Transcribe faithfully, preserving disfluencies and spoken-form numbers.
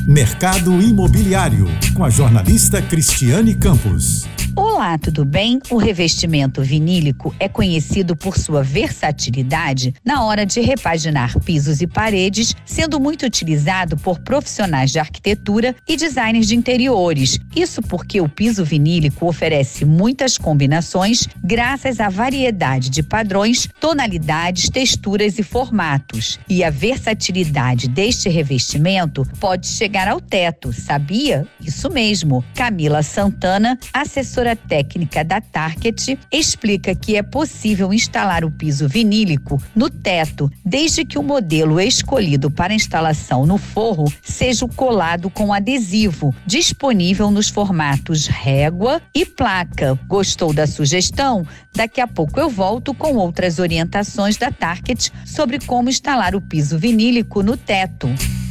Mercado Imobiliário, com a jornalista Cristiane Campos. Olá, tudo bem? O revestimento vinílico é conhecido por sua versatilidade na hora de repaginar pisos e paredes, sendo muito utilizado por profissionais de arquitetura e designers de interiores. Isso porque o piso vinílico oferece muitas combinações graças à variedade de padrões, tonalidades, texturas e formatos. E a versatilidade deste revestimento pode chegar ao teto, sabia? Isso mesmo. Camila Santana, assessora técnica da Target, explica que é possível instalar o piso vinílico no teto, desde que o modelo escolhido para instalação no forro seja colado com adesivo, disponível nos formatos régua e placa. Gostou da sugestão? Daqui a pouco eu volto com outras orientações da Target sobre como instalar o piso vinílico no teto.